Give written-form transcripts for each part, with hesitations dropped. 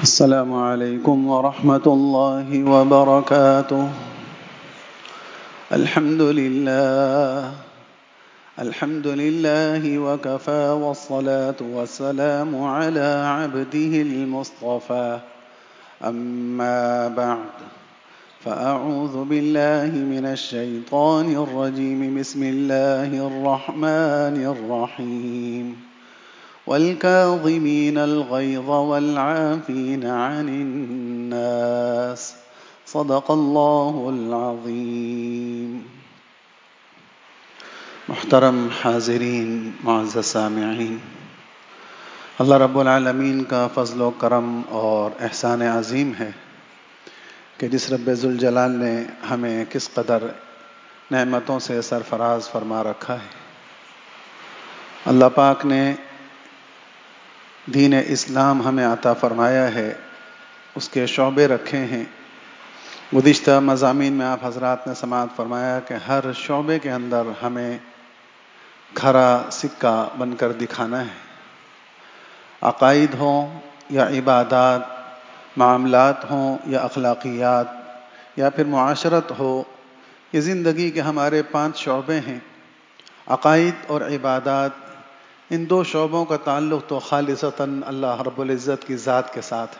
السلام عليكم ورحمة الله وبركاته. الحمد لله وكفى والصلاة والسلام على عبده المصطفى. أما بعد فأعوذ بالله من الشيطان الرجيم. بسم الله الرحمن الرحيم. والكاظمين الغيظ والعافين عن الناس صدق الله العظیم. محترم حاضرین، معزز سامعین، اللہ رب العالمین کا فضل و کرم اور احسان عظیم ہے کہ جس رب ذوالجلال نے ہمیں کس قدر نعمتوں سے سرفراز فرما رکھا ہے. اللہ پاک نے دین اسلام ہمیں عطا فرمایا ہے، اس کے شعبے رکھے ہیں. گزشتہ مضامین میں آپ حضرات نے سماعت فرمایا کہ ہر شعبے کے اندر ہمیں کھرا سکہ بن کر دکھانا ہے. عقائد ہوں یا عبادات، معاملات ہوں یا اخلاقیات یا پھر معاشرت ہو، یہ زندگی کے ہمارے 5 شعبے ہیں. عقائد اور عبادات، ان 2 شعبوں کا تعلق تو خالصتاً اللہ رب العزت کی ذات کے ساتھ ہے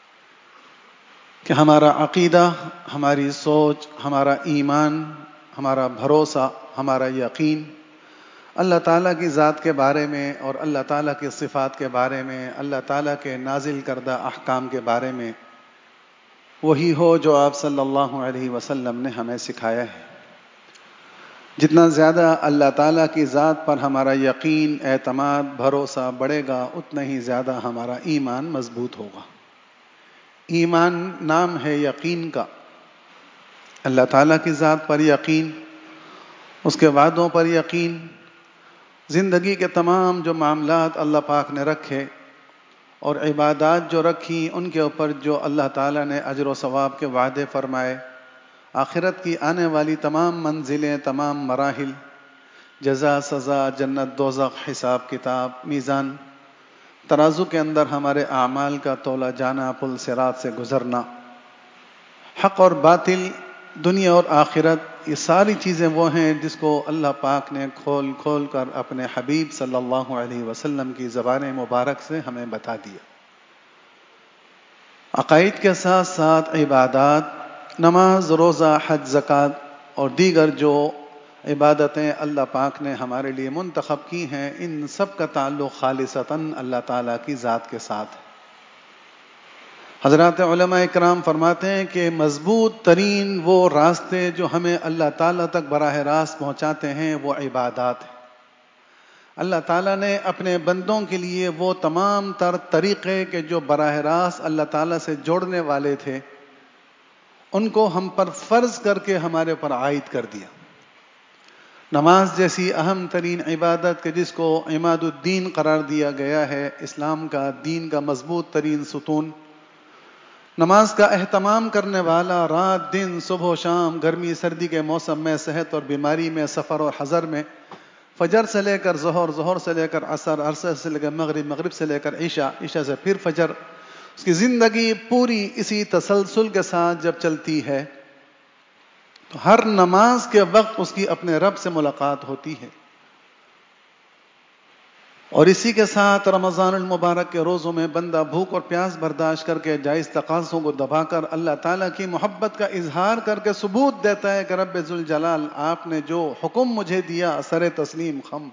کہ ہمارا عقیدہ، ہماری سوچ، ہمارا ایمان، ہمارا بھروسہ، ہمارا یقین اللہ تعالیٰ کی ذات کے بارے میں اور اللہ تعالیٰ کی صفات کے بارے میں، اللہ تعالیٰ کے نازل کردہ احکام کے بارے میں وہی ہو جو آپ صلی اللہ علیہ وسلم نے ہمیں سکھایا ہے. جتنا زیادہ اللہ تعالیٰ کی ذات پر ہمارا یقین، اعتماد، بھروسہ بڑھے گا، اتنا ہی زیادہ ہمارا ایمان مضبوط ہوگا. ایمان نام ہے یقین کا. اللہ تعالیٰ کی ذات پر یقین، اس کے وعدوں پر یقین، زندگی کے تمام جو معاملات اللہ پاک نے رکھے اور عبادات جو رکھی، ان کے اوپر جو اللہ تعالیٰ نے اجر و ثواب کے وعدے فرمائے، آخرت کی آنے والی تمام منزلیں، تمام مراحل، جزا، سزا، جنت، دوزخ، حساب کتاب، میزان، ترازو کے اندر ہمارے اعمال کا تولا جانا، پل صراط سے گزرنا، حق اور باطل، دنیا اور آخرت، یہ ساری چیزیں وہ ہیں جس کو اللہ پاک نے کھول کھول کر اپنے حبیب صلی اللہ علیہ وسلم کی زبان مبارک سے ہمیں بتا دیا. عقائد کے ساتھ ساتھ عبادات، نماز، روزہ، حج، زکوٰۃ اور دیگر جو عبادتیں اللہ پاک نے ہمارے لیے منتخب کی ہیں، ان سب کا تعلق خالصتاً اللہ تعالیٰ کی ذات کے ساتھ ہے. حضرات علماء اکرام فرماتے ہیں کہ مضبوط ترین وہ راستے جو ہمیں اللہ تعالیٰ تک براہ راست پہنچاتے ہیں وہ عبادات ہیں. اللہ تعالیٰ نے اپنے بندوں کے لیے وہ تمام تر طریقے کہ جو براہ راست اللہ تعالیٰ سے جوڑنے والے تھے، ان کو ہم پر فرض کر کے ہمارے اوپر عائد کر دیا. نماز جیسی اہم ترین عبادت کہ جس کو عماد الدین قرار دیا گیا ہے، اسلام کا، دین کا مضبوط ترین ستون، نماز کا اہتمام کرنے والا رات دن، صبح و شام، گرمی سردی کے موسم میں، صحت اور بیماری میں، سفر اور حضر میں، فجر سے لے کر ظہر، ظہر سے لے کر عصر، عصر سے لے کر مغرب، مغرب سے لے کر عشاء، عشاء سے پھر فجر، اس کی زندگی پوری اسی تسلسل کے ساتھ جب چلتی ہے تو ہر نماز کے وقت اس کی اپنے رب سے ملاقات ہوتی ہے. اور اسی کے ساتھ رمضان المبارک کے روزوں میں بندہ بھوک اور پیاس برداشت کر کے، جائز تقاضوں کو دبا کر، اللہ تعالیٰ کی محبت کا اظہار کر کے ثبوت دیتا ہے کہ رب ذوالجلال آپ نے جو حکم مجھے دیا، سر تسلیم خم،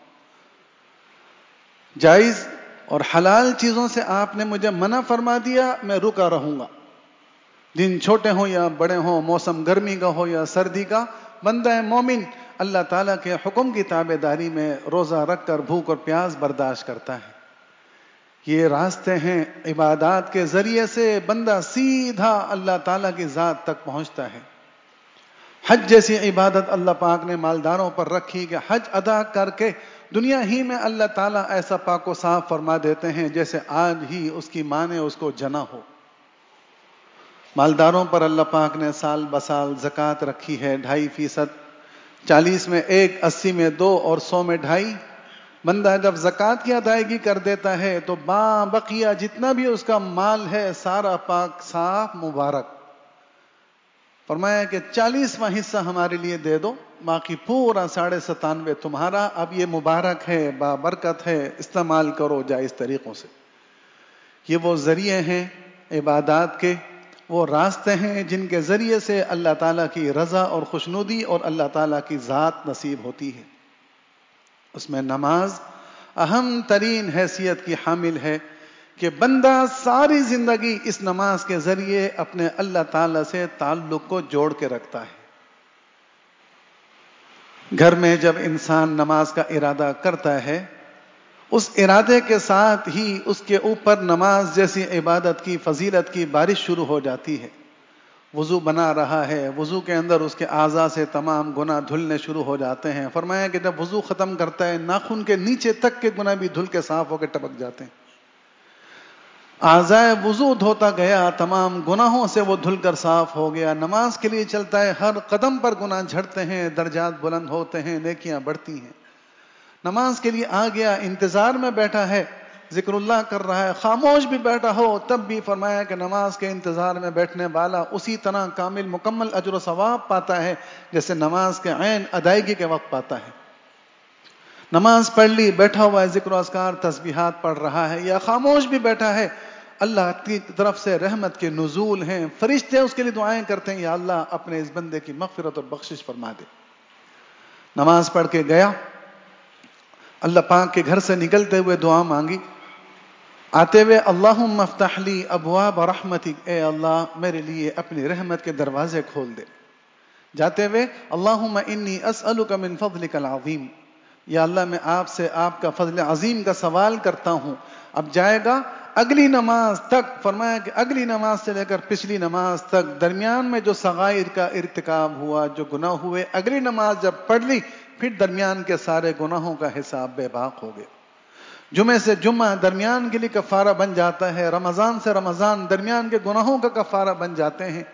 جائز اور حلال چیزوں سے آپ نے مجھے منع فرما دیا، میں رکا رہوں گا. دن چھوٹے ہوں یا بڑے ہوں، موسم گرمی کا ہو یا سردی کا، بندہ مومن اللہ تعالیٰ کے حکم کی تابع داری میں روزہ رکھ کر بھوک اور پیاس برداشت کرتا ہے. یہ راستے ہیں، عبادات کے ذریعے سے بندہ سیدھا اللہ تعالیٰ کی ذات تک پہنچتا ہے. حج جیسی عبادت اللہ پاک نے مالداروں پر رکھی کہ حج ادا کر کے دنیا ہی میں اللہ تعالیٰ ایسا پاک و صاف فرما دیتے ہیں جیسے آج ہی اس کی ماں نے اس کو جنا ہو. مالداروں پر اللہ پاک نے سال بسال زکوٰۃ رکھی ہے، 2.5%، 40 میں 1، 80 میں 2 اور 100 میں 2.5. بندہ جب زکوٰۃ کی ادائیگی کر دیتا ہے تو بقیہ جتنا بھی اس کا مال ہے سارا پاک صاف مبارک. فرمایا کہ 40واں حصہ ہمارے لیے دے دو، باقی پورا 97.5 تمہارا. اب یہ مبارک ہے، بابرکت ہے، استعمال کرو جائز طریقوں سے. یہ وہ ذریعے ہیں عبادات کے، وہ راستے ہیں جن کے ذریعے سے اللہ تعالیٰ کی رضا اور خوشنودی اور اللہ تعالیٰ کی ذات نصیب ہوتی ہے. اس میں نماز اہم ترین حیثیت کی حامل ہے کہ بندہ ساری زندگی اس نماز کے ذریعے اپنے اللہ تعالیٰ سے تعلق کو جوڑ کے رکھتا ہے. گھر میں جب انسان نماز کا ارادہ کرتا ہے، اس ارادے کے ساتھ ہی اس کے اوپر نماز جیسی عبادت کی فضیلت کی بارش شروع ہو جاتی ہے. وضو بنا رہا ہے، وضو کے اندر اس کے اعضاء سے تمام گناہ دھلنے شروع ہو جاتے ہیں. فرمایا کہ جب وضو ختم کرتا ہے ناخن کے نیچے تک کے گناہ بھی دھل کے صاف ہو کے ٹپک جاتے ہیں. اعضائے وضو دھوتا گیا، تمام گناہوں سے وہ دھل کر صاف ہو گیا. نماز کے لیے چلتا ہے، ہر قدم پر گناہ جھڑتے ہیں، درجات بلند ہوتے ہیں، نیکیاں بڑھتی ہیں. نماز کے لیے آ گیا، انتظار میں بیٹھا ہے، ذکر اللہ کر رہا ہے، خاموش بھی بیٹھا ہو تب بھی فرمایا کہ نماز کے انتظار میں بیٹھنے والا اسی طرح کامل مکمل اجر و ثواب پاتا ہے جیسے نماز کے عین ادائیگی کے وقت پاتا ہے. نماز پڑھ لی، بیٹھا ہوا ہے، ذکر و اذکار تسبیحات پڑھ رہا ہے، یا خاموش بھی بیٹھا ہے، اللہ کی طرف سے رحمت کے نزول ہیں، فرشتے اس کے لیے دعائیں کرتے ہیں، یا اللہ اپنے اس بندے کی مغفرت اور بخشش فرما دے. نماز پڑھ کے گیا، اللہ پاک کے گھر سے نکلتے ہوئے دعا مانگی، آتے ہوئے اللہم افتح لی ابواب رحمتک، اے اللہ میرے لیے اپنی رحمت کے دروازے کھول دے. جاتے ہوئے اللہم انی اسألک من فضلک العظیم، یا اللہ میں آپ سے آپ کا فضل عظیم کا سوال کرتا ہوں. اب جائے گا اگلی نماز تک، فرمایا کہ اگلی نماز سے لے کر پچھلی نماز تک درمیان میں جو صغائر کا ارتکاب ہوا، جو گناہ ہوئے، اگلی نماز جب پڑھ لی پھر درمیان کے سارے گناہوں کا حساب بے باک ہو گیا. جمعے سے جمعہ درمیان کے لیے کفارہ بن جاتا ہے، رمضان سے رمضان درمیان کے گناہوں کا کفارہ بن جاتے ہیں.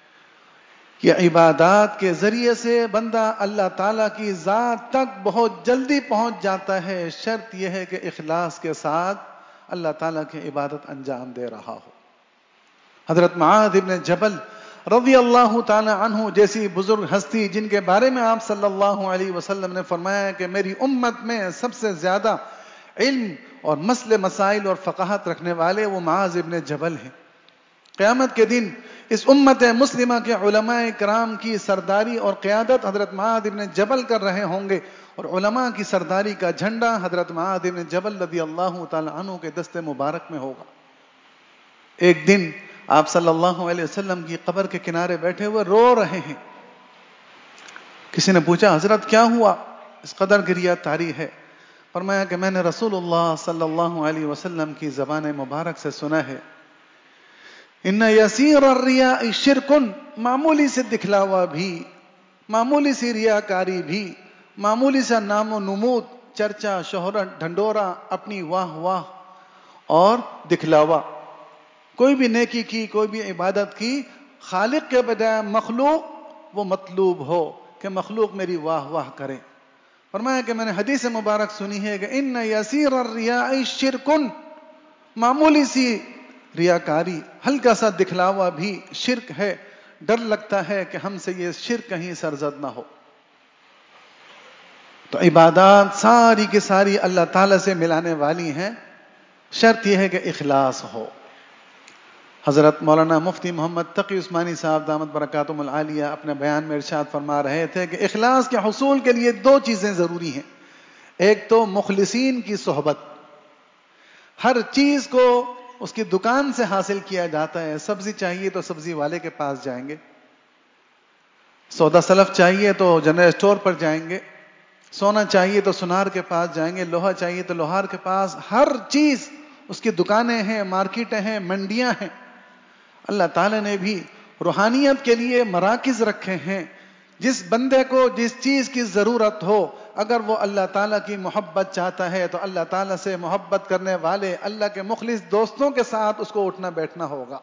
یہ عبادات کے ذریعے سے بندہ اللہ تعالیٰ کی ذات تک بہت جلدی پہنچ جاتا ہے. شرط یہ ہے کہ اخلاص کے ساتھ اللہ تعالیٰ کی عبادت انجام دے رہا ہو. حضرت معاذ ابن جبل رضی اللہ تعالی عنہ جیسی بزرگ ہستی جن کے بارے میں آپ صلی اللہ علیہ وسلم نے فرمایا کہ میری امت میں سب سے زیادہ علم اور مسئلے مسائل اور فقاہت رکھنے والے وہ معاذ ابن جبل ہیں. قیامت کے دن اس امت مسلمہ کے علماء کرام کی سرداری اور قیادت حضرت معاذ ابن جبل کر رہے ہوں گے، اور علماء کی سرداری کا جھنڈا حضرت معاذ ابن جبل رضی اللہ تعالی عنہ کے دست مبارک میں ہوگا. ایک دن آپ صلی اللہ علیہ وسلم کی قبر کے کنارے بیٹھے ہوئے رو رہے ہیں. کسی نے پوچھا حضرت کیا ہوا، اس قدر گریہ طاری ہے؟ فرمایا کہ میں نے رسول اللہ صلی اللہ علیہ وسلم کی زبان مبارک سے سنا ہے، ان یسیر الریاء شرک، معمولی سے دکھلاوا بھی، معمولی سی ریاکاری بھی، معمولی سا نام و نمود، چرچا، شہرت، ڈھنڈورا، اپنی واہ واہ اور دکھلاوا، کوئی بھی نیکی کی، کوئی بھی عبادت کی، خالق کے بجائے مخلوق وہ مطلوب ہو کہ مخلوق میری واہ واہ کرے. فرمایا کہ میں نے حدیث مبارک سنی ہے کہ ان یسیر الریاء شرک، معمولی سی ریاکاری، ہلکا سا دکھلاوا بھی شرک ہے. ڈر لگتا ہے کہ ہم سے یہ شرک کہیں سرزد نہ ہو. تو عبادات ساری کی ساری اللہ تعالیٰ سے ملانے والی ہیں، شرط یہ ہے کہ اخلاص ہو. حضرت مولانا مفتی محمد تقی عثمانی صاحب دامت برکاتہم العالیہ اپنے بیان میں ارشاد فرما رہے تھے کہ اخلاص کے حصول کے لیے دو چیزیں ضروری ہیں. ایک تو مخلصین کی صحبت، ہر چیز کو اس کی دکان سے حاصل کیا جاتا ہے. سبزی چاہیے تو سبزی والے کے پاس جائیں گے، سودا سلف چاہیے تو جنرل اسٹور پر جائیں گے، سونا چاہیے تو سنار کے پاس جائیں گے، لوہا چاہیے تو لوہار کے پاس. ہر چیز اس کی دکانیں ہیں، مارکیٹیں ہیں، منڈیاں ہیں. اللہ تعالیٰ نے بھی روحانیت کے لیے مراکز رکھے ہیں. جس بندے کو جس چیز کی ضرورت ہو، اگر وہ اللہ تعالیٰ کی محبت چاہتا ہے تو اللہ تعالیٰ سے محبت کرنے والے اللہ کے مخلص دوستوں کے ساتھ اس کو اٹھنا بیٹھنا ہوگا.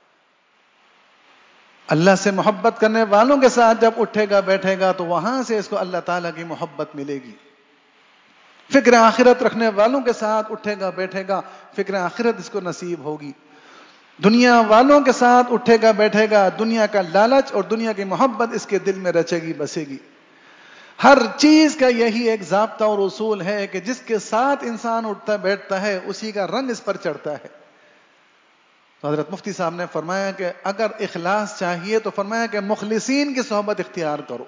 اللہ سے محبت کرنے والوں کے ساتھ جب اٹھے گا بیٹھے گا تو وہاں سے اس کو اللہ تعالیٰ کی محبت ملے گی. فکر آخرت رکھنے والوں کے ساتھ اٹھے گا بیٹھے گا، فکر آخرت اس کو نصیب ہوگی۔ دنیا والوں کے ساتھ اٹھے گا بیٹھے گا، دنیا کا لالچ اور دنیا کی محبت اس کے دل میں رچے گی بسے گی۔ ہر چیز کا یہی ایک ضابطہ اور اصول ہے کہ جس کے ساتھ انسان اٹھتا بیٹھتا ہے اسی کا رنگ اس پر چڑھتا ہے۔ تو حضرت مفتی صاحب نے فرمایا کہ اگر اخلاص چاہیے تو فرمایا کہ مخلصین کی صحبت اختیار کرو۔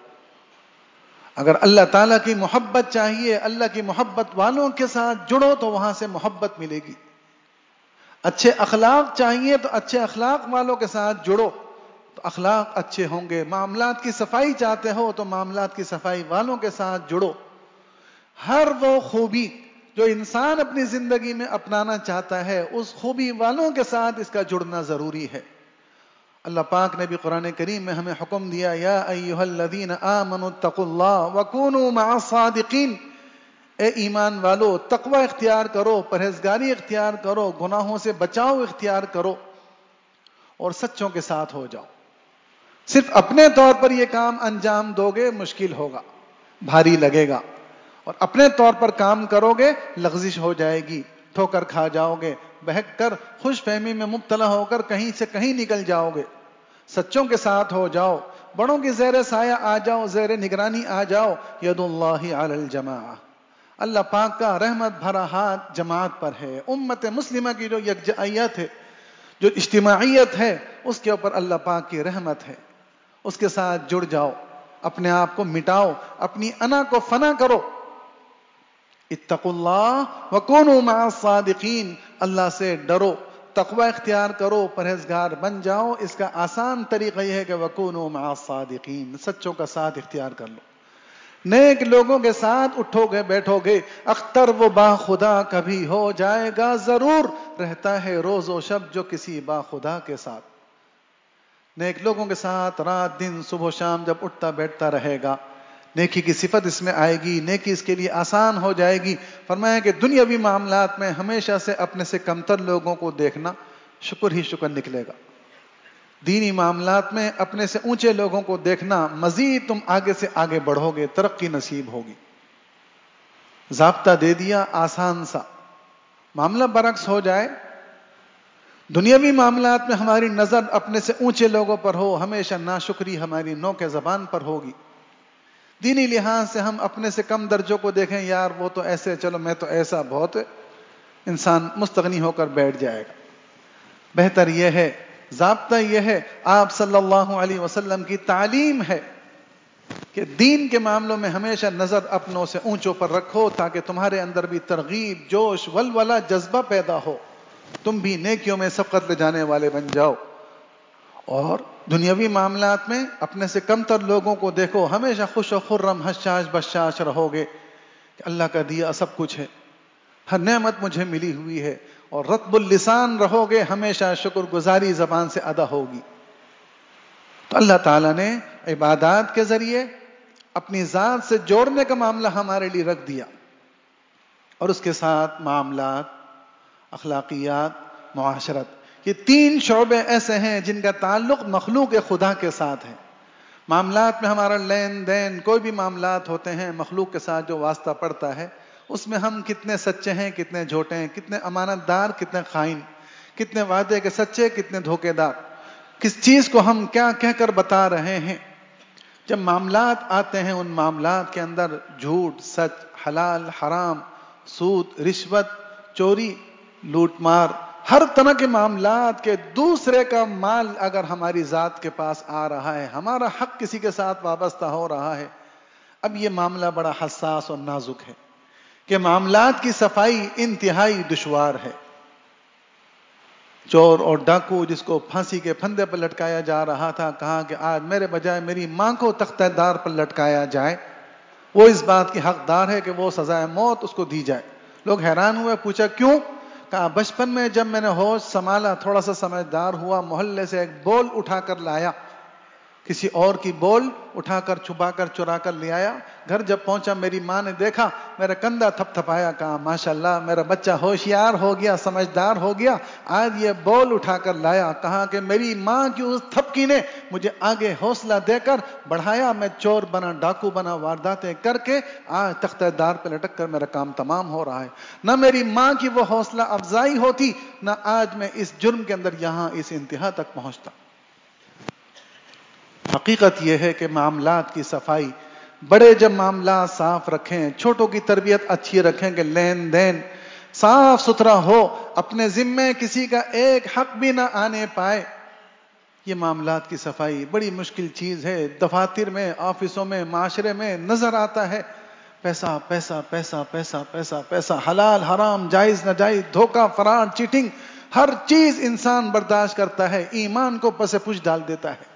اگر اللہ تعالیٰ کی محبت چاہیے، اللہ کی محبت والوں کے ساتھ جڑو تو وہاں سے محبت ملے گی۔ اچھے اخلاق چاہیے تو اچھے اخلاق والوں کے ساتھ جڑو تو اخلاق اچھے ہوں گے۔ معاملات کی صفائی چاہتے ہو تو معاملات کی صفائی والوں کے ساتھ جڑو۔ ہر وہ خوبی جو انسان اپنی زندگی میں اپنانا چاہتا ہے اس خوبی والوں کے ساتھ اس کا جڑنا ضروری ہے۔ اللہ پاک نے بھی قرآن کریم میں ہمیں حکم دیا، یا ایھا الذین آمنوا اتقوا اللہ وکونوا مع الصادقین، اے ایمان والو تقوی اختیار کرو، پرہیزگاری اختیار کرو، گناہوں سے بچاؤ اختیار کرو اور سچوں کے ساتھ ہو جاؤ۔ صرف اپنے طور پر یہ کام انجام دو گے مشکل ہوگا، بھاری لگے گا، اور اپنے طور پر کام کرو گے لغزش ہو جائے گی، ٹھوکر کھا جاؤ گے، بہک کر خوش فہمی میں مبتلا ہو کر کہیں سے کہیں نکل جاؤ گے۔ سچوں کے ساتھ ہو جاؤ، بڑوں کی زیر سایہ آ جاؤ، زیر نگرانی آ جاؤ۔ ید اللہ علی الجماعہ، اللہ پاک کا رحمت بھرا ہاتھ جماعت پر ہے۔ امت مسلمہ کی جو یکجہت ہے، جو اجتماعیت ہے، اس کے اوپر اللہ پاک کی رحمت ہے۔ اس کے ساتھ جڑ جاؤ، اپنے آپ کو مٹاؤ، اپنی انا کو فنا کرو۔ اتقوا اللہ وکونوا مع الصادقین، اللہ سے ڈرو، تقوی اختیار کرو، پرہیزگار بن جاؤ۔ اس کا آسان طریقہ یہ ہے کہ وکونوا مع الصادقین، سچوں کا ساتھ اختیار کر لو۔ نیک لوگوں کے ساتھ اٹھو گے بیٹھو گے، اختر وہ با خدا کبھی ہو جائے گا ضرور، رہتا ہے روز و شب جو کسی با خدا کے ساتھ۔ نیک لوگوں کے ساتھ رات دن صبح و شام جب اٹھتا بیٹھتا رہے گا، نیکی کی صفت اس میں آئے گی، نیکی اس کے لیے آسان ہو جائے گی۔ فرمایا کہ دنیاوی معاملات میں ہمیشہ سے اپنے سے کمتر لوگوں کو دیکھنا شکر ہی شکر نکلے گا، دینی معاملات میں اپنے سے اونچے لوگوں کو دیکھنا مزید تم آگے سے آگے بڑھو گے، ترقی نصیب ہوگی۔ ضابطہ دے دیا آسان سا، معاملہ برعکس ہو جائے، دنیاوی معاملات میں ہماری نظر اپنے سے اونچے لوگوں پر ہو، ہمیشہ ناشکری ہماری نوک زبان پر ہوگی۔ دینی لحاظ سے ہم اپنے سے کم درجوں کو دیکھیں، یار وہ تو ایسے، چلو میں تو ایسا، بہت انسان مستغنی ہو کر بیٹھ جائے گا۔ بہتر یہ ہے، ضابطہ یہ ہے، آپ صلی اللہ علیہ وسلم کی تعلیم ہے کہ دین کے معاملوں میں ہمیشہ نظر اپنوں سے اونچوں پر رکھو تاکہ تمہارے اندر بھی ترغیب، جوش، ولولہ، جذبہ پیدا ہو، تم بھی نیکیوں میں سبقت لے جانے والے بن جاؤ۔ اور دنیاوی معاملات میں اپنے سے کمتر لوگوں کو دیکھو، ہمیشہ خوش و خرم، حشاش بشاش رہو گے کہ اللہ کا دیا سب کچھ ہے، ہر نعمت مجھے ملی ہوئی ہے، اور رطب اللسان رہو گے، ہمیشہ شکر گزاری زبان سے ادا ہوگی۔ تو اللہ تعالیٰ نے عبادات کے ذریعے اپنی ذات سے جوڑنے کا معاملہ ہمارے لیے رکھ دیا، اور اس کے ساتھ معاملات، اخلاقیات، معاشرت، یہ تین شعبے ایسے ہیں جن کا تعلق مخلوق خدا کے ساتھ ہے۔ معاملات میں ہمارا لین دین، کوئی بھی معاملات ہوتے ہیں مخلوق کے ساتھ جو واسطہ پڑتا ہے، اس میں ہم کتنے سچے ہیں، کتنے جھوٹے ہیں، کتنے امانت دار، کتنے خائن، کتنے وعدے کے سچے، کتنے دھوکے دار، کس چیز کو ہم کیا کہہ کر بتا رہے ہیں۔ جب معاملات آتے ہیں ان معاملات کے اندر جھوٹ، سچ، حلال، حرام، سود، رشوت، چوری، لوٹ مار، ہر طرح کے معاملات کے دوسرے کا مال اگر ہماری ذات کے پاس آ رہا ہے، ہمارا حق کسی کے ساتھ وابستہ ہو رہا ہے، اب یہ معاملہ بڑا حساس اور نازک ہے کہ معاملات کی صفائی انتہائی دشوار ہے۔ چور اور ڈاکو جس کو پھانسی کے پھندے پر لٹکایا جا رہا تھا، کہا کہ آج میرے بجائے میری ماں کو تختہ دار پر لٹکایا جائے، وہ اس بات کی حقدار ہے کہ وہ سزائے موت اس کو دی جائے۔ لوگ حیران ہوئے، پوچھا کیوں؟ کہا بچپن میں جب میں نے ہوش سنبھالا، تھوڑا سا سمجھدار ہوا، محلے سے ایک بول اٹھا کر لایا کسی اور کی بول اٹھا کر چھپا کر چرا کر لے آیا. گھر جب پہنچا میری ماں نے دیکھا, میرا کندھا تھپ تھپایا, کہا ماشاءاللہ میرا بچہ ہوشیار ہو گیا, سمجھدار ہو گیا, آج یہ بول اٹھا کر لایا. کہا کہ میری ماں کی اس تھپکی نے مجھے آگے حوصلہ دے کر بڑھایا, میں چور بنا, ڈاکو بنا, وارداتیں کر کے آج تختہ دار پہ لٹک کر میرا کام تمام ہو رہا ہے. نہ میری ماں کی وہ حوصلہ افزائی ہوتی, نہ آج میں اس جرم کے اندر یہاں اس انتہا تک پہنچتا. حقیقت یہ ہے کہ معاملات کی صفائی, بڑے جب معاملات صاف رکھیں, چھوٹوں کی تربیت اچھی رکھیں کہ لین دین صاف ستھرا ہو, اپنے ذمے کسی کا ایک حق بھی نہ آنے پائے, یہ معاملات کی صفائی بڑی مشکل چیز ہے. دفاتر میں, آفسوں میں, معاشرے میں نظر آتا ہے پیسہ پیسہ پیسہ پیسہ پیسہ پیسہ, حلال حرام, جائز ناجائز, دھوکہ فراڈ, چیٹنگ, ہر چیز انسان برداشت کرتا ہے, ایمان کو پس پش ڈال دیتا ہے.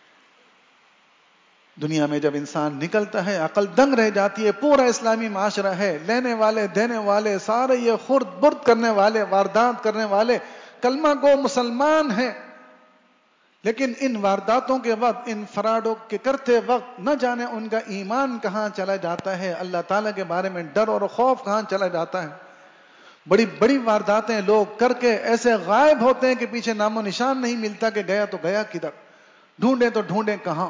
دنیا میں جب انسان نکلتا ہے عقل دنگ رہ جاتی ہے. پورا اسلامی معاشرہ ہے, لینے والے دینے والے سارے یہ خرد برد کرنے والے, واردات کرنے والے کلمہ گو مسلمان ہیں, لیکن ان وارداتوں کے وقت, ان فراڈوں کے کرتے وقت نہ جانے ان کا ایمان کہاں چلا جاتا ہے, اللہ تعالیٰ کے بارے میں ڈر اور خوف کہاں چلا جاتا ہے. بڑی بڑی وارداتیں لوگ کر کے ایسے غائب ہوتے ہیں کہ پیچھے نام و نشان نہیں ملتا کہ گیا تو گیا کدھر, ڈھونڈیں تو ڈھونڈیں کہاں.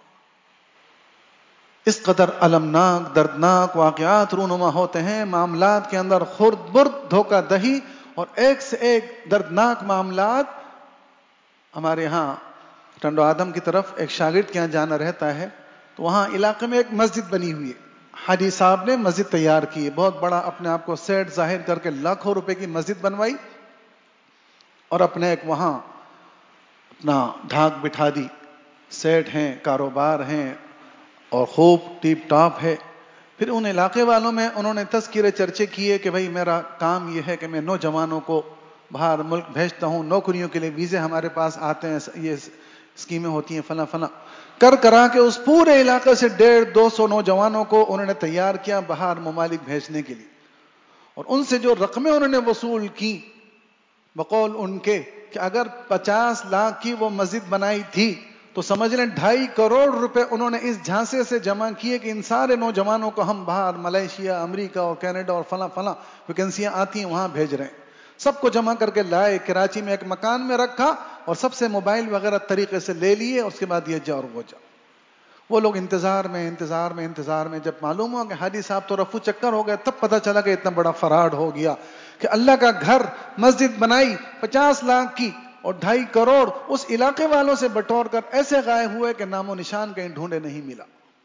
اس قدر المناک دردناک واقعات رونما ہوتے ہیں معاملات کے اندر, خرد برد, دھوکہ دہی اور ایک سے ایک دردناک معاملات. ہمارے ہاں ٹنڈو آدم کی طرف ایک شاگرد کے یہاں جانا رہتا ہے, تو وہاں علاقے میں ایک مسجد بنی ہوئی ہے. حاجی صاحب نے مسجد تیار کی, بہت بڑا اپنے آپ کو سیٹ ظاہر کر کے لاکھوں روپے کی مسجد بنوائی, اور اپنے ایک وہاں اپنا ڈھاک بٹھا دی. سیٹ ہیں, کاروبار ہیں, اور خوب ٹیپ ٹاپ ہے. پھر ان علاقے والوں میں انہوں نے تذکرے چرچے کیے کہ بھئی میرا کام یہ ہے کہ میں نوجوانوں کو باہر ملک بھیجتا ہوں, نوکریوں کے لیے ویزے ہمارے پاس آتے ہیں, یہ اسکیمیں ہوتی ہیں فلاں فلاں. کرا کے اس پورے علاقے سے 150-200 نوجوانوں کو انہوں نے تیار کیا باہر ممالک بھیجنے کے لیے. اور ان سے جو رقمیں انہوں نے وصول کی, بقول ان کے کہ اگر 50 لاکھ کی وہ مسجد بنائی تھی تو سمجھ لیں 2.5 کروڑ روپے انہوں نے اس جھانسے سے جمع کیے کہ ان سارے نوجوانوں کو ہم باہر ملیشیا, امریکہ اور کینیڈا اور فلاں فلاں ویکنسیاں آتی ہیں وہاں بھیج رہے ہیں. سب کو جمع کر کے لائے, کراچی میں ایک مکان میں رکھا, اور سب سے موبائل وغیرہ طریقے سے لے لیے. اس کے بعد یہ جا اور وہ جا. وہ لوگ انتظار میں جب معلوم ہوا کہ حاجی صاحب تو رفو چکر ہو گئے, تب پتہ چلا کہ اتنا بڑا فراڈ ہو گیا کہ اللہ کا گھر مسجد بنائی 50 لاکھ کی, اور 2.5 کروڑ اس علاقے والوں سے بٹور کر ایسے غائب ہوئے کہ نام و نشان کہیں ڈھونڈے نہیں ملا.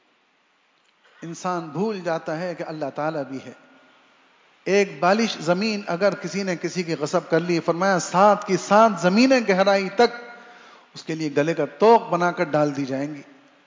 انسان بھول جاتا ہے کہ اللہ تعالیٰ بھی ہے. ایک بالش زمین اگر کسی نے کسی کی غصب کر لی, فرمایا 7 کی 7 زمینیں گہرائی تک اس کے لیے گلے کا توق بنا کر ڈال دی جائیں گی.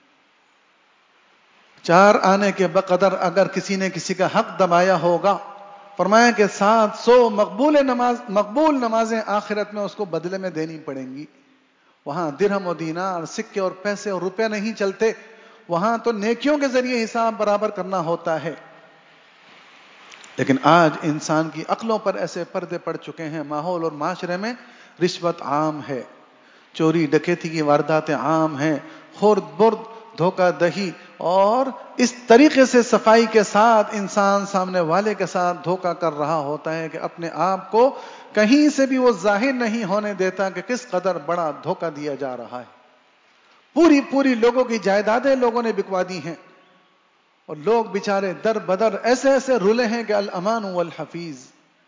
4 آنے کے بقدر اگر کسی نے کسی کا حق دبایا ہوگا, فرمایا کہ 700 مقبول نمازیں آخرت میں اس کو بدلے میں دینی پڑیں گی. وہاں درہم و دینار, سکے اور پیسے اور روپے نہیں چلتے, وہاں تو نیکیوں کے ذریعے حساب برابر کرنا ہوتا ہے. لیکن آج انسان کی عقلوں پر ایسے پردے پڑ چکے ہیں, ماحول اور معاشرے میں رشوت عام ہے, چوری ڈکیتی کی وارداتیں عام ہیں, خرد برد, دھوکہ دہی, اور اس طریقے سے صفائی کے ساتھ انسان سامنے والے کے ساتھ دھوکہ کر رہا ہوتا ہے کہ اپنے آپ کو کہیں سے بھی وہ ظاہر نہیں ہونے دیتا کہ کس قدر بڑا دھوکہ دیا جا رہا ہے. پوری لوگوں کی جائیدادیں لوگوں نے بکوا دی ہیں, اور لوگ بیچارے در بدر ایسے رولے ہیں کہ الامان والحفیظ.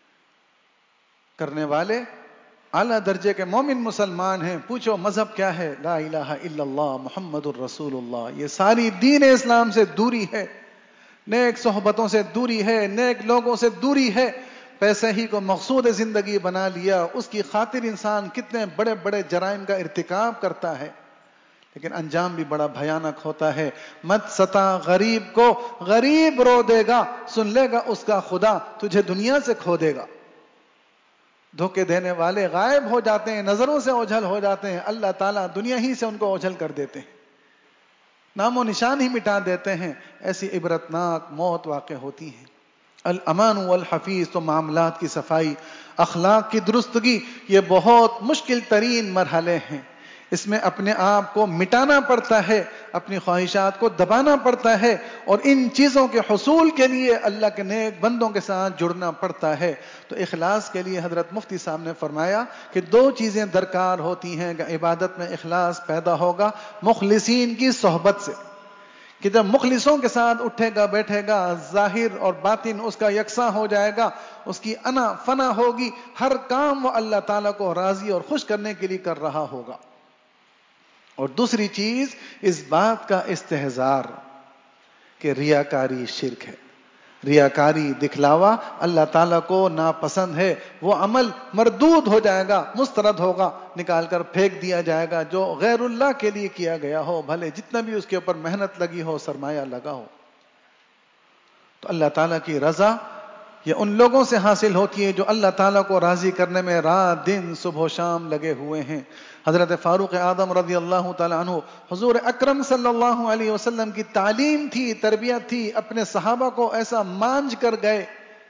کرنے والے اعلیٰ درجے کے مومن مسلمان ہیں, پوچھو مذہب کیا ہے, لا الہ الا اللہ محمد الرسول اللہ. یہ ساری دین اسلام سے دوری ہے, نیک صحبتوں سے دوری ہے, نیک لوگوں سے دوری ہے. پیسے ہی کو مقصود زندگی بنا لیا, اس کی خاطر انسان کتنے بڑے بڑے جرائم کا ارتکاب کرتا ہے, لیکن انجام بھی بڑا بھیانک ہوتا ہے. مت ستا غریب کو, غریب رو دے گا, سن لے گا اس کا خدا, تجھے دنیا سے کھو دے گا. دھوکے دینے والے غائب ہو جاتے ہیں, نظروں سے اوجھل ہو جاتے ہیں, اللہ تعالیٰ دنیا ہی سے ان کو اوجھل کر دیتے ہیں, نام و نشان ہی مٹا دیتے ہیں. ایسی عبرتناک موت واقع ہوتی ہے. الامان والحفیظ, تو معاملات کی صفائی, اخلاق کی درستگی, یہ بہت مشکل ترین مرحلے ہیں. اس میں اپنے آپ کو مٹانا پڑتا ہے، اپنی خواہشات کو دبانا پڑتا ہے، اور ان چیزوں کے حصول کے لیے اللہ کے نیک بندوں کے ساتھ جڑنا پڑتا ہے۔ تو اخلاص کے لیے حضرت مفتی صاحب نے فرمایا کہ دو چیزیں درکار ہوتی ہیں کہ عبادت میں اخلاص پیدا ہوگا مخلصین کی صحبت سے، کہ جب مخلصوں کے ساتھ اٹھے گا بیٹھے گا، ظاہر اور باطن اس کا یکساں ہو جائے گا، اس کی انا فنا ہوگی، ہر کام وہ اللہ تعالیٰ کو راضی اور خوش کرنے کے لیے کر رہا ہوگا۔ اور دوسری چیز اس بات کا استحضار کہ ریاکاری شرک ہے، ریاکاری دکھلاوا اللہ تعالیٰ کو ناپسند ہے، وہ عمل مردود ہو جائے گا، مسترد ہوگا، نکال کر پھینک دیا جائے گا جو غیر اللہ کے لیے کیا گیا ہو، بھلے جتنا بھی اس کے اوپر محنت لگی ہو، سرمایہ لگا ہو۔ تو اللہ تعالیٰ کی رضا یہ ان لوگوں سے حاصل ہوتی ہے جو اللہ تعالیٰ کو راضی کرنے میں رات دن صبح و شام لگے ہوئے ہیں۔ حضرت فاروق اعظم رضی اللہ تعالیٰ عنہ، حضور اکرم صلی اللہ علیہ وسلم کی تعلیم تھی، تربیت تھی، اپنے صحابہ کو ایسا مانج کر گئے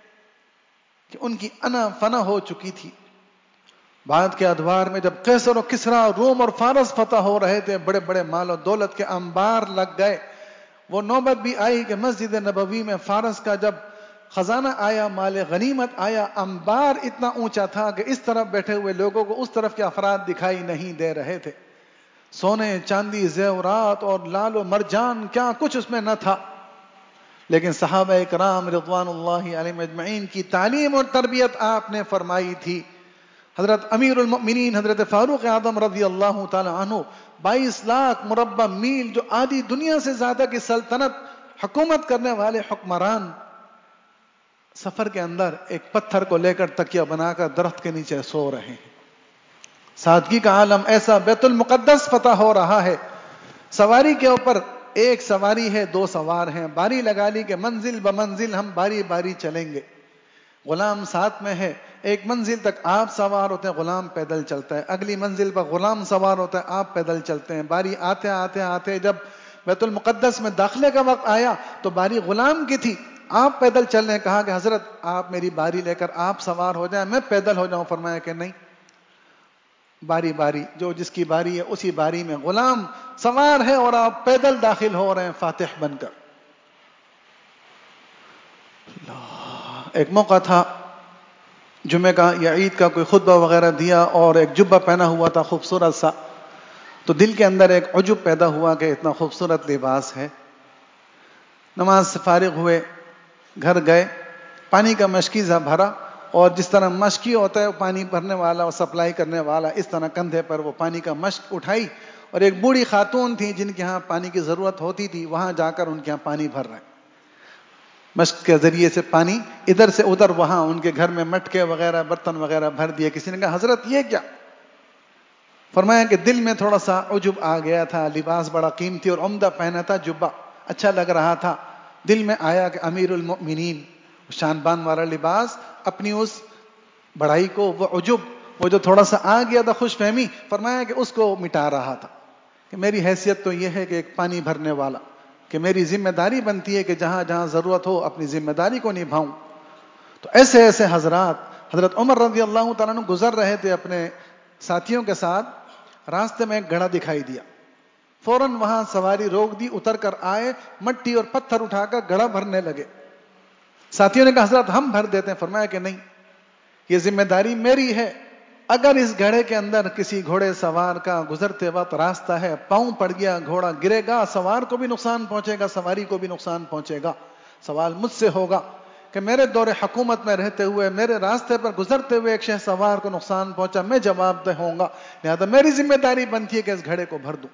کہ ان کی انا فنا ہو چکی تھی۔ بعد کے ادوار میں جب قیصر و کسریٰ، روم اور فارس فتح ہو رہے تھے، بڑے بڑے مال و دولت کے انبار لگ گئے، وہ نوبت بھی آئی کہ مسجد نبوی میں فارس کا جب خزانہ آیا، مال غنیمت آیا، انبار اتنا اونچا تھا کہ اس طرف بیٹھے ہوئے لوگوں کو اس طرف کے افراد دکھائی نہیں دے رہے تھے۔ سونے چاندی زیورات اور لال و مرجان کیا کچھ اس میں نہ تھا، لیکن صحابہ کرام رضوان اللہ علیہم اجمعین کی تعلیم اور تربیت آپ نے فرمائی تھی۔ حضرت امیر المؤمنین حضرت فاروق اعظم رضی اللہ تعالی عنہ 22 لاکھ مربع میل، جو آدھی دنیا سے زیادہ کی سلطنت حکومت کرنے والے حکمران، سفر کے اندر ایک پتھر کو لے کر تکیہ بنا کر درخت کے نیچے سو رہے ہیں۔ سادگی کا عالم ایسا، بیت المقدس فتح ہو رہا ہے، سواری کے اوپر ایک سواری ہے، دو سوار ہیں، باری لگا لی کہ منزل بمنزل ہم باری باری چلیں گے، غلام ساتھ میں ہے، ایک منزل تک آپ سوار ہوتے ہیں، غلام پیدل چلتا ہے، اگلی منزل پر غلام سوار ہوتا ہے، آپ پیدل چلتے ہیں، باری آتے آتے آتے جب بیت المقدس میں داخلے کا وقت آیا تو باری غلام کی تھی، آپ پیدل چلنے، کہا کہ حضرت آپ میری باری لے کر آپ سوار ہو جائیں، میں پیدل ہو جاؤں، فرمایا کہ نہیں، باری باری، جو جس کی باری ہے اسی باری میں غلام سوار ہے اور آپ پیدل داخل ہو رہے ہیں فاتح بن کر۔ ایک موقع تھا جمعہ کا یا عید کا، کوئی خطبہ وغیرہ دیا اور ایک جبہ پہنا ہوا تھا خوبصورت سا، تو دل کے اندر ایک عجب پیدا ہوا کہ اتنا خوبصورت لباس ہے۔ نماز سے فارغ ہوئے، گھر گئے، پانی کا مشکیزہ بھرا، اور جس طرح مشکی ہوتا ہے پانی بھرنے والا اور سپلائی کرنے والا، اس طرح کندھے پر وہ پانی کا مشک اٹھائی، اور ایک بوڑھی خاتون تھی جن کے ہاں پانی کی ضرورت ہوتی تھی، وہاں جا کر ان کے ہاں پانی بھر رہے، مشک کے ذریعے سے پانی ادھر سے ادھر، وہاں ان کے گھر میں مٹکے وغیرہ برتن وغیرہ بھر دیے۔ کسی نے کہا حضرت یہ کیا؟ فرمایا کہ دل میں تھوڑا سا عجب آ گیا تھا، لباس بڑا قیمتی اور عمدہ پہنا تھا، جبہ اچھا لگ رہا تھا، دل میں آیا کہ امیر المؤمنین، شان بان والا لباس، اپنی اس بڑائی کو، وہ عجب، وہ جو تھوڑا سا آ گیا تھا خوش فہمی، فرمایا کہ اس کو مٹا رہا تھا کہ میری حیثیت تو یہ ہے کہ ایک پانی بھرنے والا، کہ میری ذمہ داری بنتی ہے کہ جہاں جہاں ضرورت ہو اپنی ذمہ داری کو نبھاؤں۔ تو ایسے ایسے حضرات، حضرت عمر رضی اللہ تعالیٰ عنہ گزر رہے تھے اپنے ساتھیوں کے ساتھ، راستے میں ایک گڑھا دکھائی دیا، فوراً وہاں سواری روک دی، اتر کر آئے، مٹی اور پتھر اٹھا کر گڑھا بھرنے لگے۔ ساتھیوں نے کہا حضرت ہم بھر دیتے ہیں، فرمایا کہ نہیں، یہ ذمہ داری میری ہے، اگر اس گڑھے کے اندر کسی گھوڑے سوار کا گزرتے وقت راستہ ہے، پاؤں پڑ گیا، گھوڑا گرے گا، سوار کو بھی نقصان پہنچے گا، سواری کو بھی نقصان پہنچے گا، سوال مجھ سے ہوگا کہ میرے دور حکومت میں رہتے ہوئے میرے راستے پر گزرتے ہوئے ایک شخص سوار کو نقصان پہنچا، میں جواب دہ ہوں گا، لہذا میری ذمہ داری بنتی ہے کہ اس گھڑے کو بھر دوں۔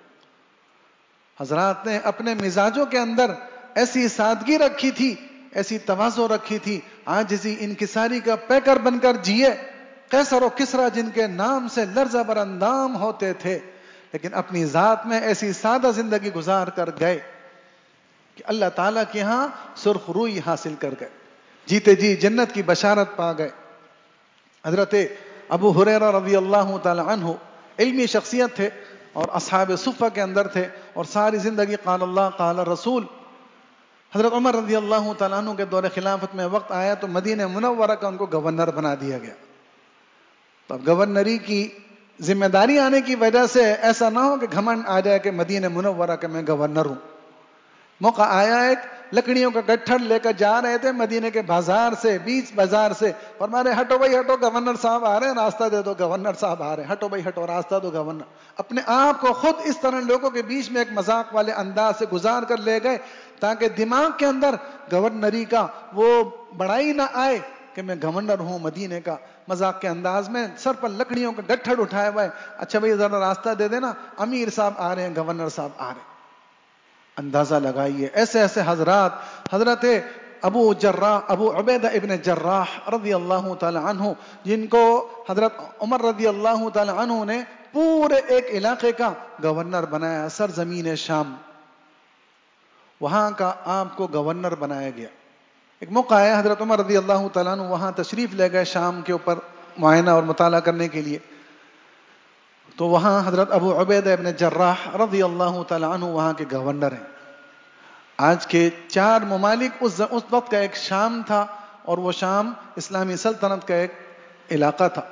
حضرات نے اپنے مزاجوں کے اندر ایسی سادگی رکھی تھی، ایسی تواضع رکھی تھی، عاجزی انکساری کا پیکر بن کر جیے۔ قیصر و کسریٰ جن کے نام سے لرزہ بر اندام ہوتے تھے، لیکن اپنی ذات میں ایسی سادہ زندگی گزار کر گئے کہ اللہ تعالیٰ کے ہاں سرخ روئی حاصل کر گئے، جیتے جی جنت کی بشارت پا گئے۔ حضرت ابو ہریرہ رضی اللہ تعالی عنہ علمی شخصیت تھے اور اصحاب صفہ کے اندر تھے، اور ساری زندگی قال اللہ قال رسول۔ حضرت عمر رضی اللہ تعالیٰ عنہ کے دور خلافت میں وقت آیا تو مدینہ منورہ کا ان کو گورنر بنا دیا گیا۔ تو اب گورنری کی ذمہ داری آنے کی وجہ سے ایسا نہ ہو کہ گھمنڈ آ جائے کہ مدینہ منورہ کہ میں گورنر ہوں. موقع آیا ایک لکڑیوں کا گٹھڑ لے کر جا رہے تھے مدینے کے بازار سے, بیچ بازار سے, فرما رہے ہٹو بھائی ہٹو, گورنر صاحب آ رہے ہیں, راستہ دے دو, گورنر صاحب آ رہے ہیں, ہٹو بھائی ہٹو, راستہ دو گورنر. اپنے آپ کو خود اس طرح لوگوں کے بیچ میں ایک مذاق والے انداز سے گزار کر لے گئے تاکہ دماغ کے اندر گورنری کا وہ بڑائی نہ آئے کہ میں گورنر ہوں مدینے کا. مذاق کے انداز میں سر پر لکڑیوں کا گٹھڑ اٹھائے ہوئے, اچھا بھائی ذرا راستہ دے دینا, امیر صاحب آ رہے ہیں, گورنر صاحب آ رہے ہیں. اندازہ لگائیے ایسے ایسے حضرات, حضرت ابو عبیدہ ابن جراح رضی اللہ تعالی عنہ, جن کو حضرت عمر رضی اللہ تعالی عنہ نے پورے ایک علاقے کا گورنر بنایا, سرزمین شام, وہاں کا آپ کو گورنر بنایا گیا. ایک موقع آیا حضرت عمر رضی اللہ تعالیٰ عنہ وہاں تشریف لے گئے شام کے اوپر معائنہ اور مطالعہ کرنے کے لیے. تو وہاں حضرت ابو عبیدہ ابن جراح رضی اللہ تعالیٰ عنہ وہاں کے گورنر ہیں. آج کے 4 ممالک اس وقت کا ایک شام تھا, اور وہ شام اسلامی سلطنت کا ایک علاقہ تھا.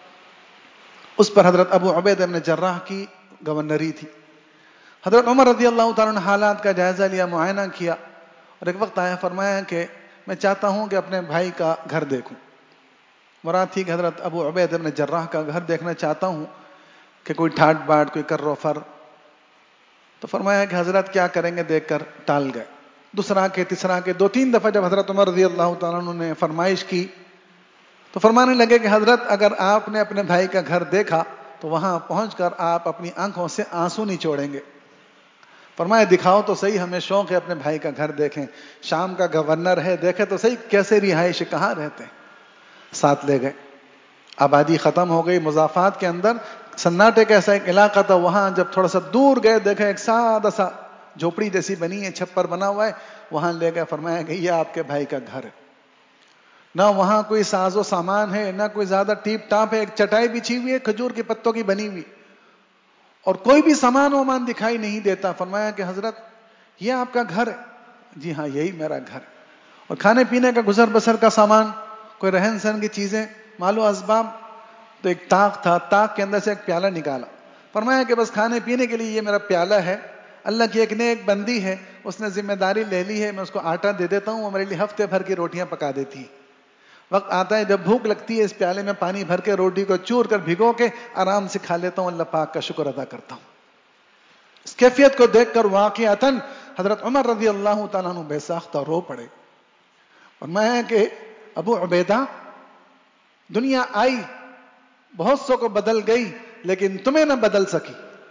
اس پر حضرت ابو عبیدہ ابن جراح کی گورنری تھی. حضرت عمر رضی اللہ تعالیٰ عنہ حالات کا جائزہ لیا, معائنہ کیا, اور ایک وقت آیا, فرمایا کہ میں چاہتا ہوں کہ اپنے بھائی کا گھر دیکھوں. مراد تھی کہ حضرت ابو عبیدہ ابن جراح کا گھر دیکھنا چاہتا ہوں کہ کوئی ٹھاٹ باٹ, کوئی کر و فر. تو فرمایا کہ حضرت کیا کریں گے, دیکھ کر ٹال گئے. دوسرا کے تیسرا کے 2-3 دفعہ جب حضرت عمر رضی اللہ تعالیٰ عنہ نے فرمائش کی تو فرمانے لگے کہ حضرت اگر آپ نے اپنے بھائی کا گھر دیکھا تو وہاں پہنچ کر آپ اپنی آنکھوں سے آنسو نہیں چھوڑیں گے. فرمایا دکھاؤ تو صحیح, ہمیں شوق ہے اپنے بھائی کا گھر دیکھیں, شام کا گورنر ہے, دیکھیں تو صحیح کیسے رہائش, کہاں رہتے ہیں. ساتھ لے گئے, آبادی ختم ہو گئی, مضافات کے اندر سناٹے کا ایسا ایک علاقہ تھا. وہاں جب تھوڑا سا دور گئے دیکھا ایک سادہ سا جھوپڑی جیسی بنی ہے, چھپر بنا ہوا ہے, وہاں لے گئے. فرمایا کہ یہ آپ کے بھائی کا گھر ہے. نہ وہاں کوئی ساز و سامان ہے, نہ کوئی زیادہ ٹیپ ٹاپ ہے, ایک چٹائی بچھی ہوئی ہے کھجور کے پتوں کی بنی ہوئی, اور کوئی بھی سامان وامان دکھائی نہیں دیتا. فرمایا کہ حضرت یہ آپ کا گھر ہے؟ جی ہاں یہی میرا گھر ہے. اور کھانے پینے کا گزر بسر کا سامان, کوئی رہن سہن کی چیزیں, مال و اسباب. تو ایک طاق تھا, طاق کے اندر سے ایک پیالہ نکالا. فرمایا کہ بس کھانے پینے کے لیے یہ میرا پیالہ ہے, اللہ کی ایک نیک بندی ہے, اس نے ذمہ داری لے لی ہے, میں اس کو آٹا دے دیتا ہوں, وہ میرے لیے ہفتے بھر کی روٹیاں پکا دیتی ہے. وقت آتا ہے جب بھوک لگتی ہے, اس پیالے میں پانی بھر کے روٹی کو چور کر بھگو کے آرام سے کھا لیتا ہوں, اللہ پاک کا شکر ادا کرتا ہوں. اس کیفیت کو دیکھ کر واقعتاً حضرت عمر رضی اللہ تعالیٰ عنہ بے ساختہ رو پڑے. اور میں کہ ابو عبیدہ, دنیا آئی, بہت سو کو بدل گئی, لیکن تمہیں نہ بدل سکی.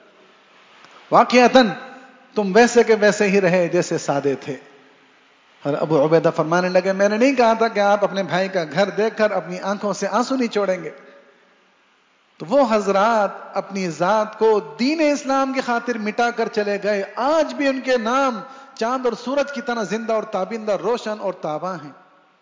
واقعتاً تم ویسے کے ویسے ہی رہے جیسے سادے تھے. اور ابو عبیدہ فرمانے لگے میں نے نہیں کہا تھا کہ آپ اپنے بھائی کا گھر دیکھ کر اپنی آنکھوں سے آنسو نہیں چھوڑیں گے. تو وہ حضرات اپنی ذات کو دین اسلام کی خاطر مٹا کر چلے گئے. آج بھی ان کے نام چاند اور سورج کی طرح زندہ اور تابندہ, روشن اور تاباں ہیں.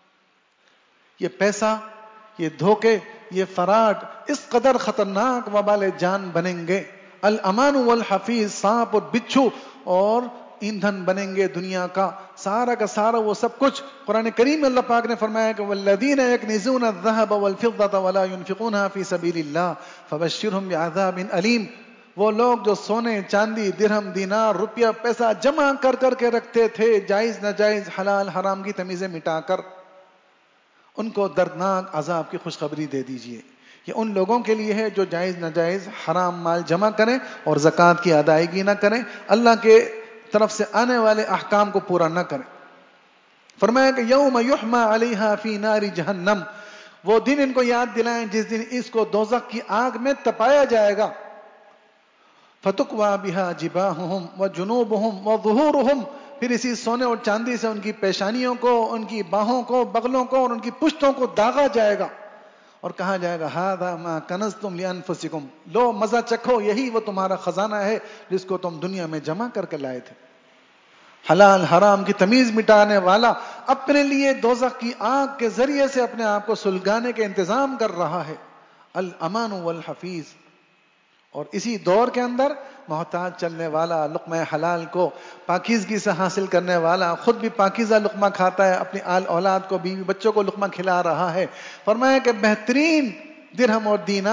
یہ پیسہ, یہ دھوکے, یہ فراڈ اس قدر خطرناک وبال جان بنیں گے. الامان والحفیظ, سانپ اور بچھو اور ایندھن بنیں گے دنیا کا سارا وہ سب کچھ. قرآن کریم میں اللہ پاک نے فرمایا کہ والذین یکنزون الذهب والفضة ولا ينفقونها في سبيل الله فبشرهم بعذاب علیم. وہ لوگ جو سونے, چاندی, درہم, دینار, روپیہ, پیسہ جمع کر کے رکھتے تھے, جائز ناجائز, حلال حرام کی تمیزیں مٹا کر, ان کو دردناک عذاب کی خوشخبری دے دیجئے. یہ ان لوگوں کے لیے ہے جو جائز ناجائز حرام مال جمع کریں اور زکوٰۃ کی ادائیگی نہ کریں, اللہ کے طرف سے آنے والے احکام کو پورا نہ کریں. فرمایا کہ یوم یحمى علیہا فی نار جہنم, وہ دن ان کو یاد دلائیں جس دن اس کو دوزخ کی آگ میں تپایا جائے گا. فتقوی بہا جباہہم وجنوبہم وظہورہم, پھر اسی سونے اور چاندی سے ان کی پیشانیوں کو, ان کی باہوں کو, بغلوں کو اور ان کی پشتوں کو داغا جائے گا, اور کہا جائے گا ھذا ما کنزتم لانفسکم, لو مزہ چکھو, یہی وہ تمہارا خزانہ ہے جس کو تم دنیا میں جمع کر کے لائے تھے. حلال حرام کی تمیز مٹانے والا اپنے لیے دوزخ کی آگ کے ذریعے سے اپنے آپ کو سلگانے کے انتظام کر رہا ہے. الامان والحفیظ. اور اسی دور کے اندر محتاج چلنے والا, لقمہ حلال کو پاکیزگی سے حاصل کرنے والا, خود بھی پاکیزہ لقمہ کھاتا ہے, اپنی آل اولاد کو, بیوی بچوں کو لقمہ کھلا رہا ہے. فرمایا کہ بہترین درہم اور دینار,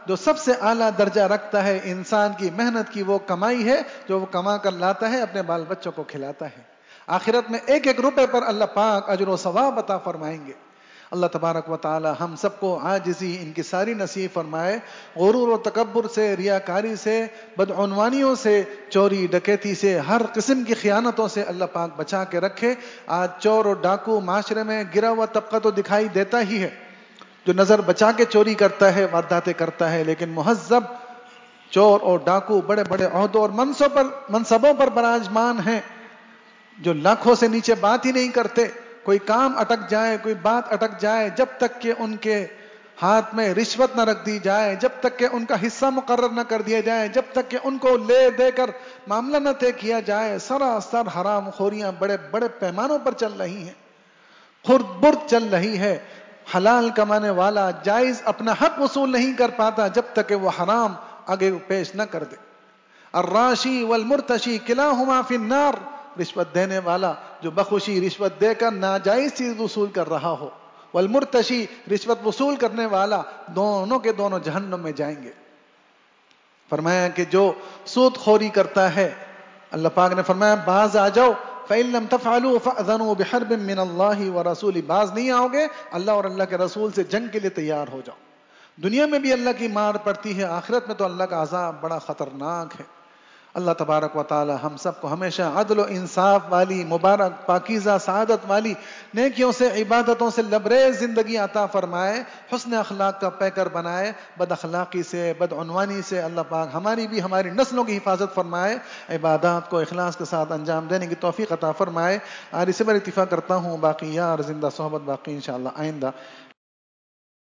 جو سب سے اعلیٰ درجہ رکھتا ہے انسان کی محنت کی وہ کمائی ہے جو وہ کما کر لاتا ہے، اپنے بال بچوں کو کھلاتا ہے۔ آخرت میں ایک ایک روپے پر اللہ پاک اجر و ثواب عطا فرمائیں گے۔ اللہ تبارک و تعالی ہم سب کو عاجزی انکساری نصیب فرمائے، غرور و تکبر سے، ریاکاری سے، بدعنوانیوں سے، چوری ڈکیتی سے، ہر قسم کی خیانتوں سے اللہ پاک بچا کے رکھے۔ آج چور اور ڈاکو معاشرے میں گرا ہوا طبقہ تو دکھائی دیتا ہی ہے، جو نظر بچا کے چوری کرتا ہے، وارداتیں کرتا ہے، لیکن مہذب چور اور ڈاکو بڑے بڑے عہدوں اور منصبوں پر براجمان ہیں، جو لاکھوں سے نیچے بات ہی نہیں کرتے۔ کوئی کام اٹک جائے، کوئی بات اٹک جائے، جب تک کہ ان کے ہاتھ میں رشوت نہ رکھ دی جائے، جب تک کہ ان کا حصہ مقرر نہ کر دیا جائے، جب تک کہ ان کو لے دے کر معاملہ نہ طے کیا جائے، سراسر حرام خوریاں بڑے بڑے پیمانوں پر چل رہی ہیں، خرد برد چل رہی ہے۔ حلال کمانے والا جائز اپنا حق وصول نہیں کر پاتا جب تک کہ وہ حرام آگے پیش نہ کر دے۔ الراشی والمرتشی کلاہما فی النار، رشوت دینے والا جو بخوشی رشوت دے کر ناجائز چیز وصول کر رہا ہو، والمرتشی رشوت وصول کرنے والا، دونوں کے دونوں جہنم میں جائیں گے۔ فرمایا کہ جو سود خوری کرتا ہے، اللہ پاک نے فرمایا باز آ جاؤ، فَإِن لَّمْ تَفْعَلُوا فَأْذَنُوا بِحَرْبٍ مِّنَ اللَّهِ وَرَسُولِهِ، باز نہیں آؤ گے، اللہ اور اللہ کے رسول سے جنگ کے لیے تیار ہو جاؤ۔ دنیا میں بھی اللہ کی مار پڑتی ہے، آخرت میں تو اللہ کا عذاب بڑا خطرناک ہے۔ اللہ تبارک و تعالی ہم سب کو ہمیشہ عدل و انصاف والی، مبارک پاکیزہ سعادت والی، نیکیوں سے عبادتوں سے لبریز زندگی عطا فرمائے، حسن اخلاق کا پیکر بنائے، بد اخلاقی سے، بدعنوانی سے اللہ پاک ہماری بھی ہماری نسلوں کی حفاظت فرمائے، عبادات کو اخلاص کے ساتھ انجام دینے کی توفیق عطا فرمائے۔ اور اس سے میں اتفاق کرتا ہوں، باقی یار زندہ صحبت باقی انشاءاللہ آئندہ